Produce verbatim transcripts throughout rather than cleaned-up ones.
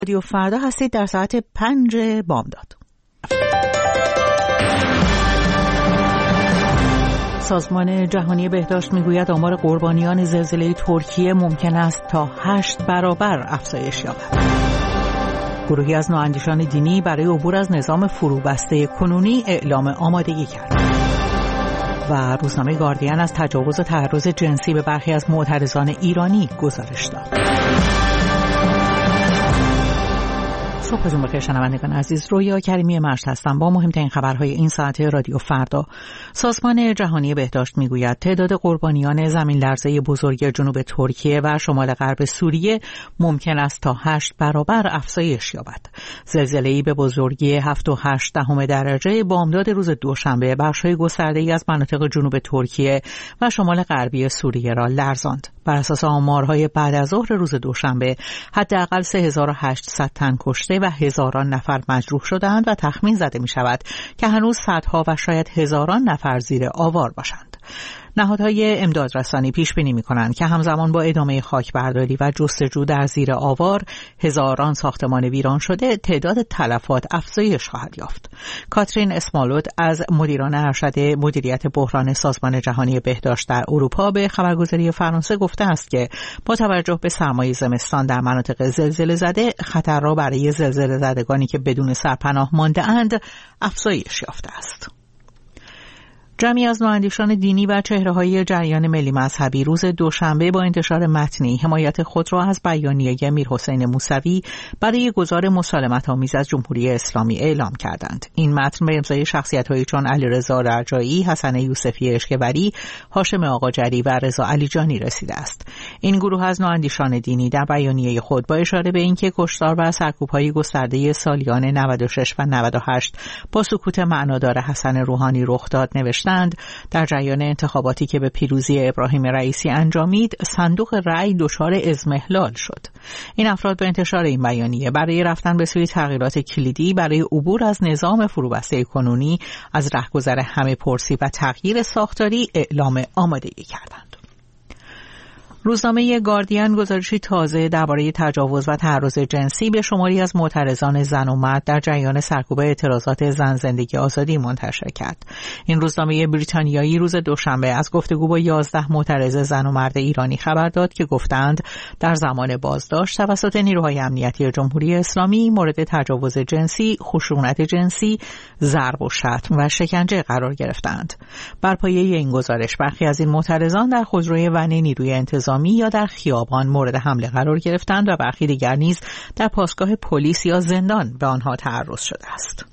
رادیو فردا هستید در ساعت پنج بامداد. سازمان جهانی بهداشت میگوید آمار قربانیان زلزله ترکیه ممکن است تا هشت برابر افزایش یابد. گروهی از نواندیشان دینی برای عبور از نظام فروبسته کنونی اعلام آمادگی کرد. و روزنامه گاردین از تجاوز و تعرض جنسی به برخی از معترضان ایرانی گزارش داد. صبحتون بخیر شنوندگان عزیز، رویا کریمی مشت هستم با مهمترین خبرهای این ساعت رادیو فردا. سازمان جهانی بهداشت میگوید تعداد قربانیان زمین لرزه بزرگ جنوب ترکیه و شمال غرب سوریه ممکن است تا هشت برابر افزایش یابد. زلزله‌ای به بزرگی هفت و هشت دهم درجه بامداد روز دوشنبه بخش‌های گسترده‌ای از مناطق جنوب ترکیه و شمال غربی سوریه را لرزاند. بر اساس آمارهای بعد از ظهر روز دوشنبه حداقل سه هزار و هشتصد تن کشته و هزاران نفر مجروح شدند و تخمین زده می شود که هنوز صدها و شاید هزاران نفر زیر آوار باشند. نهادهای امدادرسانی پیش بینی می کنند که همزمان با ادامه خاکبرداری و جستجو در زیر آوار هزاران ساختمان ویران شده تعداد تلفات افزایش خواهد یافت. کاترین اسمالوت از مدیران ارشد مدیریت بحران سازمان جهانی بهداشت در اروپا به خبرگزاری فرانسه گفته است که با توجه به سرمای زمستان در مناطق زلزله زده خطر را برای زلزله زدگانی که بدون سرپناه مانده اند افزایش یافته است. جمعی از نواندیشان دینی و چهره‌های جریان ملی مذهبی روز دوشنبه با انتشار متنی حمایت خود را از بیانیه میرحسین موسوی برای گزار مسالمت‌آمیز از جمهوری اسلامی اعلام کردند. این متن به امضای شخصیت‌هایی چون علیرضا رجایی، حسن یوسفی اشکبری، هاشم آقاجری و رضا علیجانی رسیده است. این گروه از نواندیشان دینی در بیانیه خود با اشاره به اینکه کشتار و سرکوب‌های گسترده سالیان نود و شش و نود و هشت با سکوت معنادار حسن روحانی رخ داد نوشته در جریان انتخاباتی که به پیروزی ابراهیم رئیسی انجامید صندوق رأی دچار اضمحلال شد. این افراد به انتشار این بیانیه برای رفتن به سوی تغییرات کلیدی برای عبور از نظام فروبسته کنونی از رهگذر همه پرسی و تغییر ساختاری اعلام آمادگی کردند. روزنامه گاردین گزارشی تازه درباره تجاوز و تعرض جنسی به شماری از معترضان زن و مرد در جریان سرکوب اعتراضات زن زندگی آزادی منتشر کرد. این روزنامه بریتانیایی روز دوشنبه از گفتگو با یازده معترض زن و مرد ایرانی خبر داد که گفتند در زمان بازداشت توسط نیروهای امنیتی جمهوری اسلامی مورد تجاوز جنسی، خشونت جنسی، ضرب و شتم و شکنجه قرار گرفتند. بر پایه این گزارش برخی از این معترضان در خودروی ون نیروی انتظامی یا در خیابان مورد حمله قرار گرفتند و برخی دیگر نیز در پاسگاه پلیس یا زندان به آنها تعرض شده است.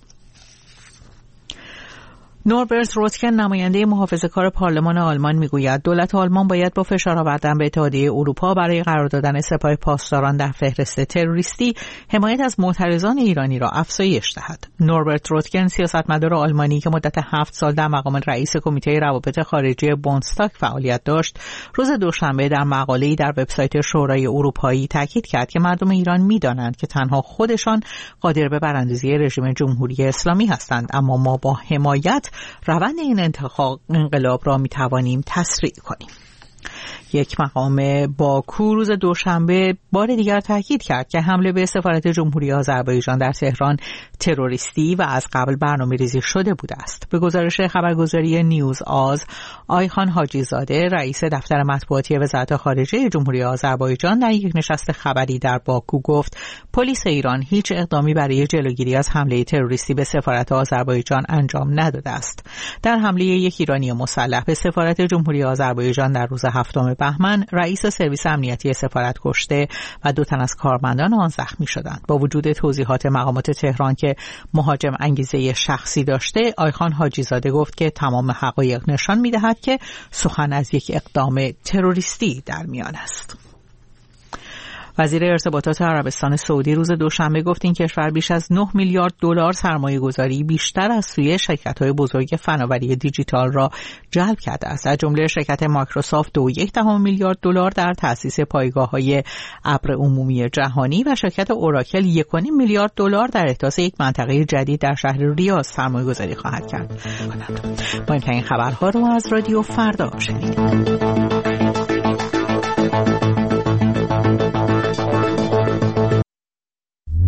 نوربرت روتکن نماینده محافظه‌کار پارلمان آلمان میگوید دولت آلمان باید با فشار آوردن به اتحادیه اروپا برای قرار دادن سپاه پاسداران در فهرست تروریستی حمایت از معترضان ایرانی را افزایش دهد. نوربرت روتکن سیاستمدار آلمانی که مدت هفت سال در مقام رئیس کمیته روابط خارجی بوندستاگ فعالیت داشت، روز دوشنبه در مقاله‌ای در وبسایت شورای اروپایی تاکید کرد که مردم ایران می‌دانند که تنها خودشان قادر به براندازی رژیم جمهوری اسلامی هستند، اما ما با حمایت روند این انتخاب انقلاب را می توانیم تسریع کنیم. یک مقام باکو روز دوشنبه بار دیگر تاکید کرد که حمله به سفارت جمهوری آذربایجان در تهران تروریستی و از قبل برنامه‌ریزی شده بوده است. به گزارش خبرگزاری نیوز آز، آیخان حاجی زاده، رئیس دفتر مطبوعاتی وزارت خارجه جمهوری آذربایجان در یک نشست خبری در باکو گفت پلیس ایران هیچ اقدامی برای جلوگیری از حمله تروریستی به سفارت آذربایجان انجام نداده است. در حمله یک ایرانی مسلح به سفارت جمهوری آذربایجان در روز هفتم بهمن، رئیس سرویس امنیتی سفارت کشته و دو تن از کارمندان آن زخمی شدند. با وجود توضیحات مقامات تهران که مهاجم انگیزه شخصی داشته، آیخان حاجی زاده گفت که تمام حقایق نشان می‌دهد که سخن از یک اقدام تروریستی در میان است. وزیر ارتباطات عربستان سعودی روز دوشنبه گفت این کشور بیش از نه میلیارد دلار سرمایه گذاری بیشتر از سوی شرکت‌های بزرگ فناوری دیجیتال را جلب کرده است. از جمله شرکت مایکروسافت دو و یک دهم میلیارد دلار در تأسیس پایگاه‌های ابر عمومی جهانی و شرکت اوراکل یک و نیم میلیارد دلار در احداث یک منطقه جدید در شهر ریاض سرمایه گذاری خواهد کرد. با این خبرها رو از رادیو فردا شنیدید.